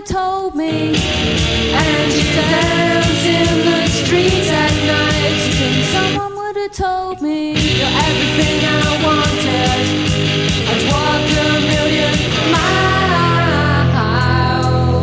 told me. And you dance in the streets at night. Someone would have told me you're everything I wanted. And what